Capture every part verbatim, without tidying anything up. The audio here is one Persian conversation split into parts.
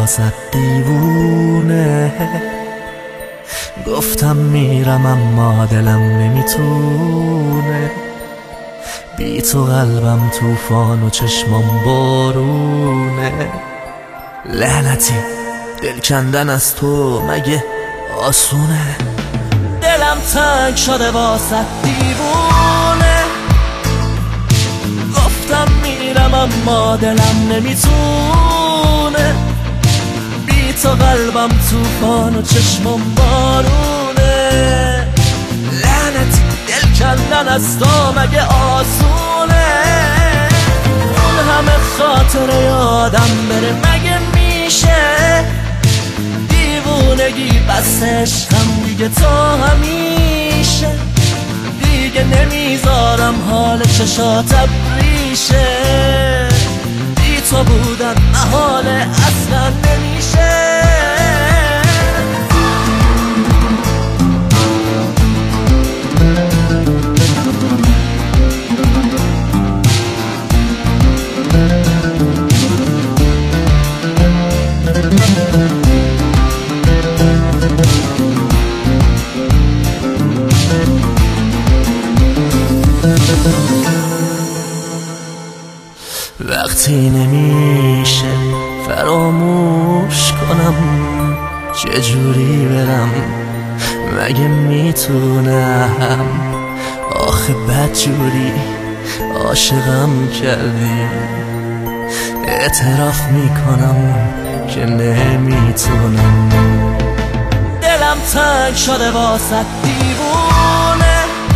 واسط دیوونه. گفتم میرم اما دلم نمیتونه، بی تو قلبم توفان و چشمام بارونه. لعنتی دل کندن از تو مگه آسونه؟ دلم تنگ شده واسط دیوونه. گفتم میرم اما دلم نمیتونه، بی تو قلبم توفان و چشمم بارونه. لعنتی دل کندن از تو مگه آسونه؟ اون همه خاطره یادم بره مگه میشه؟ دیوونگی بس عشقم دیگه تا همیشه. دیگه نمیذارم حال چشاتم ریشه، بی تو بودن محاله اصلا نمیشه. وقتی نمیشه فراموش کنم، چجوری برم مگه میتونم؟ آخه بدجوری عاشقم کردی، اعتراف میکنم که نمیتونم. دلم تنگ شده واسط دیوونه.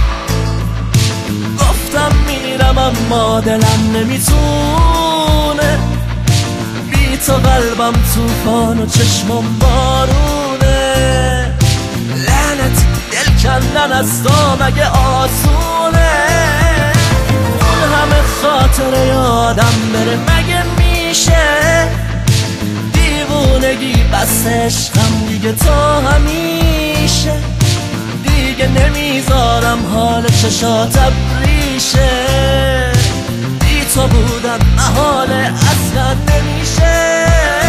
گفتم میرم اما دلم نمیتونه، بی تو قلبم توفان و چشمم بارونه. لعنتی دل کندن از تو مگه آسونه؟ اون همه خاطره یادم بره مگه میشه؟ دیوونگی بس عشقم دیگه تا همیشه. دیگه نمیذارم حال چشاتم ریشه، بی تو بودن محاله اصلا نمیشه.